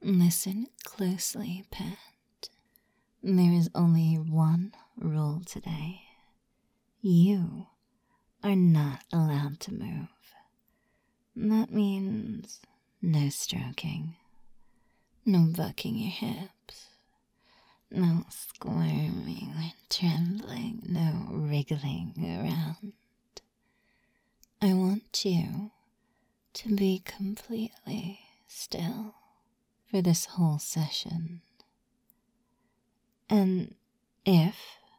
Listen closely, pet. There is only one rule today. You are not allowed to move. That means no stroking, no bucking your hips, no squirming or trembling, no wriggling around. I want you to be completely still for this whole session. And if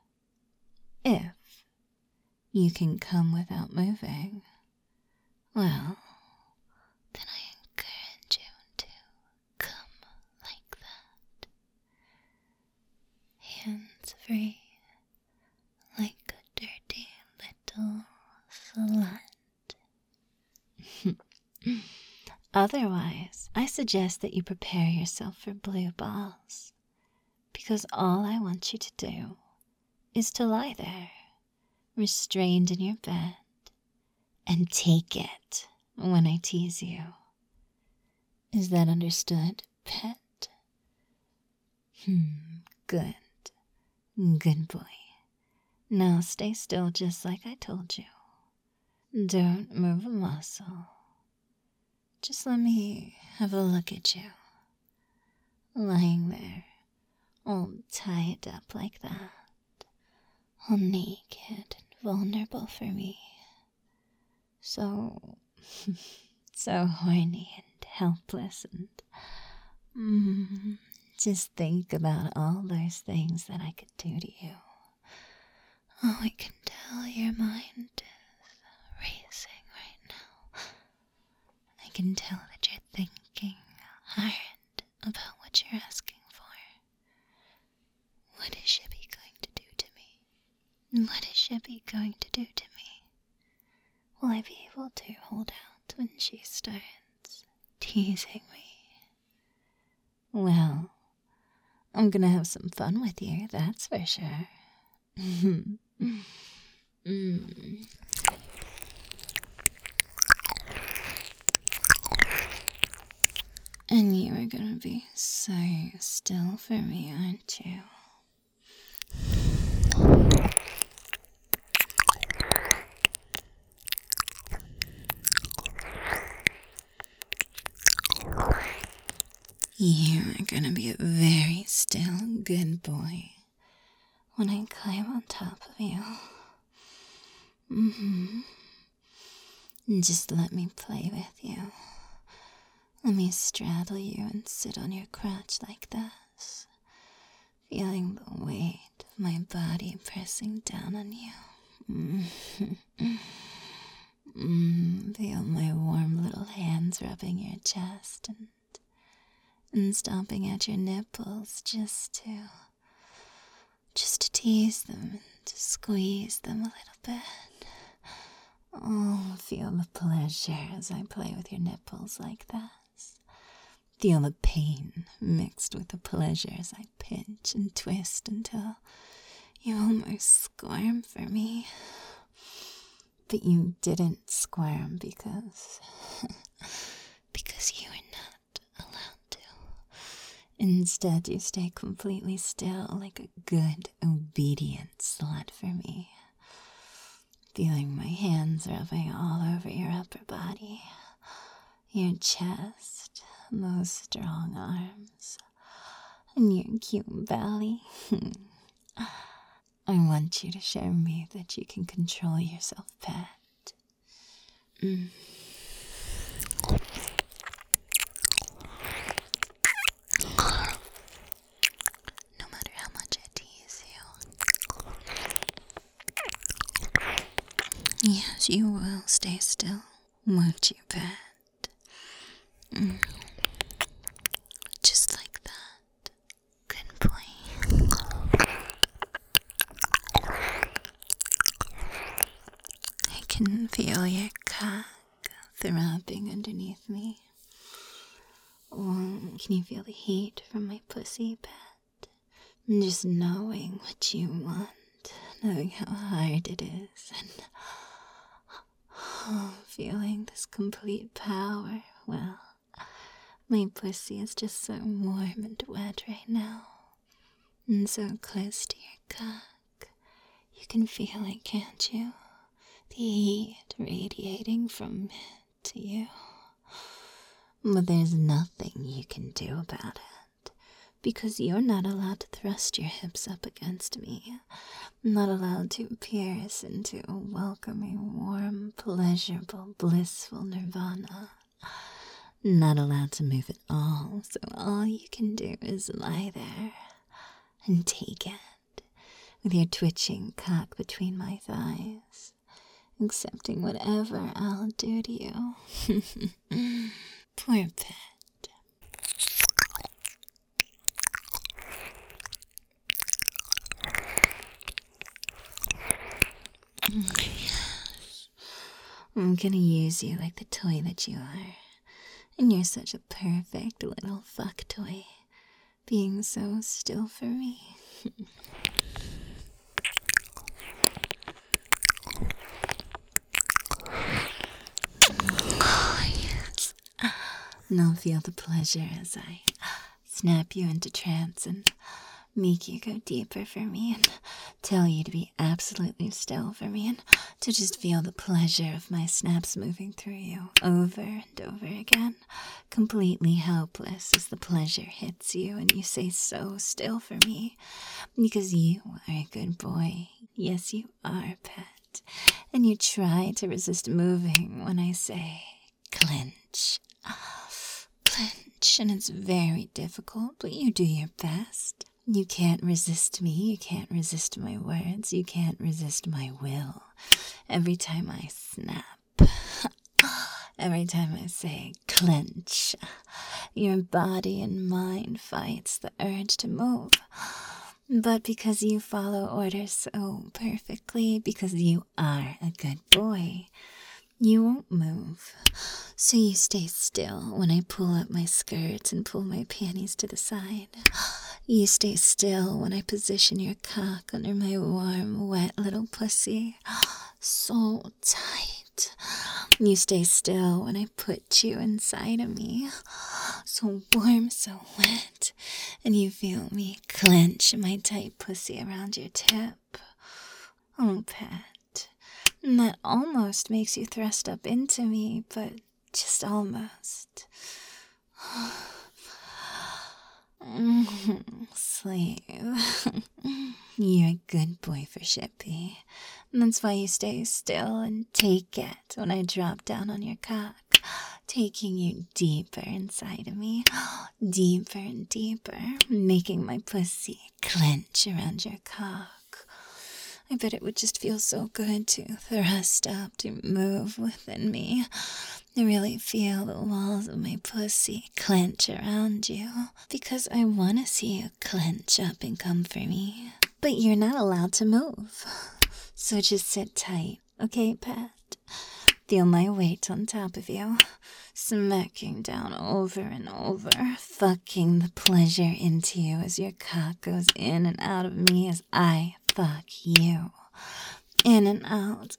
you can come without moving, well, then I encourage you to come like that. Hands free, like a dirty little slut. Otherwise, I suggest that you prepare yourself for blue balls, because all I want you to do is to lie there, restrained in your bed, and take it when I tease you. Is that understood, pet? Good. Good boy. Now stay still just like I told you. Don't move a muscle. Just let me have a look at you. Lying there, all tied up like that. All naked and vulnerable for me. So horny and helpless and just think about all those things that I could do to you. Oh, I can tell your mind is racing right now. I can tell that you're thinking hard about what you're asking for. What is Shippy going to do to me? What is Shippy going to do to me? Will I be able to hold out when she starts teasing me? Well, I'm gonna have some fun with you, that's for sure. And you are gonna be so still for me, aren't you? You are gonna be a very still good boy when I climb on top of you. Just let me play with you. Let me straddle you and sit on your crotch like this, feeling the weight of my body pressing down on you. Feel my warm little hands rubbing your chest and stomping at your nipples just to tease them and to squeeze them a little bit. Oh, feel the pleasure as I play with your nipples like this. Feel the pain mixed with the pleasure as I pinch and twist until you almost squirm for me. But you didn't squirm because you are not allowed to. Instead, you stay completely still like a good, obedient slut for me. Feeling my hands rubbing all over your upper body, your chest, those strong arms, and your cute belly. I want you to show me that you can control yourself, pet. No matter how much I tease you. Yes, you will stay still, won't you, pet? Just like that. Good boy. I can feel your cock throbbing underneath me. Can you feel the heat from my pussy, pet? Just knowing what you want, knowing how hard it is, and feeling this complete power. Well, My pussy is just so warm and wet right now. And so close to your cock. You can feel it, can't you? The heat radiating from it to you. But there's nothing you can do about it. Because you're not allowed to thrust your hips up against me. Not allowed to pierce into a welcoming, warm, pleasurable, blissful nirvana. Not allowed to move at all, so all you can do is lie there and take it, with your twitching cock between my thighs, accepting whatever I'll do to you. Poor pet. Yes. I'm gonna use you like the toy that you are. And you're such a perfect little fuck toy, being so still for me. Oh, yes. Now feel the pleasure as I snap you into trance and make you go deeper for me and tell you to be absolutely still for me and to just feel the pleasure of my snaps moving through you over and over again, completely helpless as the pleasure hits you and you say so still for me because you are a good boy. Yes, you are, pet. And you try to resist moving when I say clench. Clench, and it's very difficult, but you do your best. You can't resist me, you can't resist my words, you can't resist my will. Every time I snap, every time I say clench, your body and mind fights the urge to move. But because you follow orders so perfectly, because you are a good boy, you won't move. So you stay still when I pull up my skirt and pull my panties to the side. You stay still when I position your cock under my warm, wet little pussy. So tight. You stay still when I put you inside of me. So warm, so wet. And you feel me clench my tight pussy around your tip. Oh, pet. And that almost makes you thrust up into me, but just almost. Slave. You're a good boy for Shippy. And that's why you stay still and take it when I drop down on your cock, taking you deeper inside of me, deeper and deeper, making my pussy clench around your cock. I bet it would just feel so good to thrust up, to move within me. I really feel the walls of my pussy clench around you, because I want to see you clench up and come for me. But you're not allowed to move. So just sit tight, okay, pet? Feel my weight on top of you, smacking down over and over, fucking the pleasure into you as your cock goes in and out of me as I fuck you. In and out.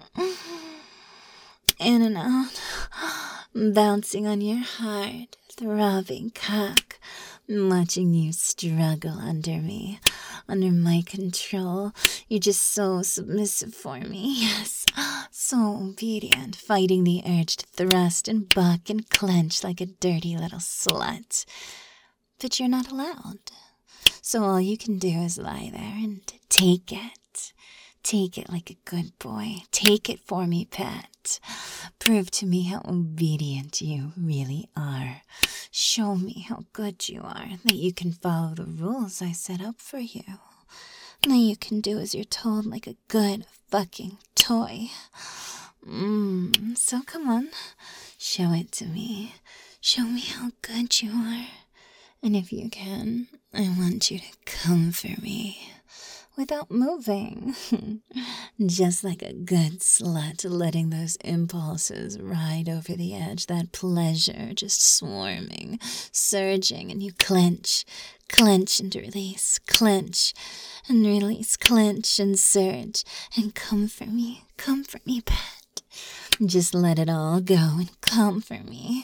In and out. Bouncing on your hard, throbbing cock, watching you struggle under me, under my control. You're just so submissive for me, yes, so obedient, fighting the urge to thrust and buck and clench like a dirty little slut. But you're not allowed. So all you can do is lie there and take it. Take it like a good boy. Take it for me, pet. Prove to me how obedient you really are. Show me how good you are, that you can follow the rules I set up for you. That you can do as you're told like a good fucking toy. So come on, show it to me. Show me how good you are. And if you can, I want you to come for me. Without moving. Just like a good slut, letting those impulses ride over the edge, that pleasure just swarming, surging, and you clench and release, clench and release, clench and surge, and come for me, pet. Just let it all go and come for me.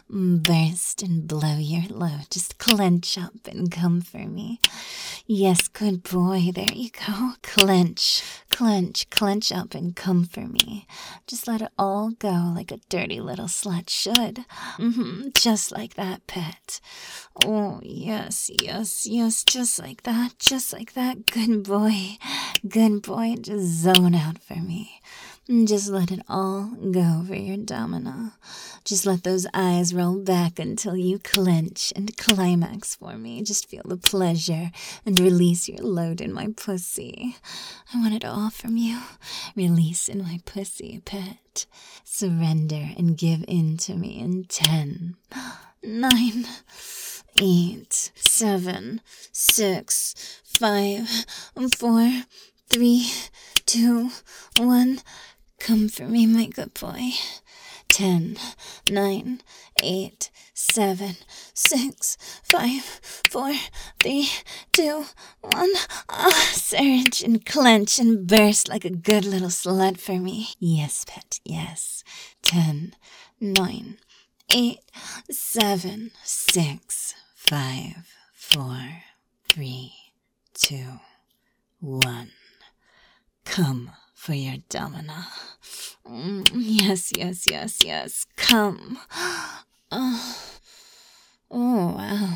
Burst and blow your load. Just clench up and come for me. Yes, good boy. There you go. Clench, clench, clench up and come for me. Just let it all go like a dirty little slut should. Just like that, pet. Oh, yes, yes, yes. Just like that. Just like that. Good boy. Good boy. Just zone out for me. Just let it all go for your domino. Just let those eyes roll back until you clench and climax for me. Just feel the pleasure and release your load in my pussy. I want it all from you. Release in my pussy, pet. Surrender and give in to me in 10, 9, 8, 7, 6, 5, 4, 3, 2, 1. Come for me, my good boy. 10, 9, 8, 7, 6, 5, 4, 3, 2, 1. Surge and clench and burst like a good little slut for me. Yes, pet, yes. 10, 9, 8, 7, 6, 5, 4, 3, 2, 1. Come for your domina. Yes, yes, yes, yes. Come. Oh, wow.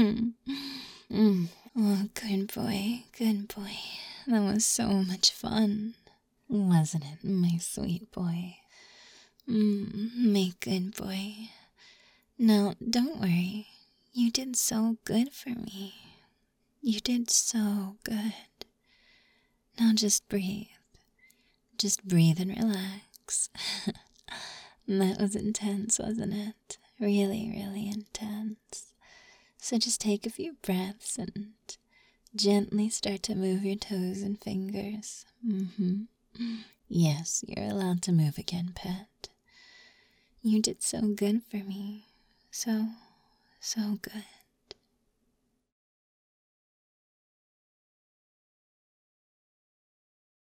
Oh, good boy, good boy. That was so much fun. Wasn't it, my sweet boy? My good boy. Now, don't worry. You did so good for me. You did so good. Now just breathe. Just breathe and relax. That was intense, wasn't it? Really, really intense. So just take a few breaths and gently start to move your toes and fingers. Yes, you're allowed to move again, pet. You did so good for me. So good.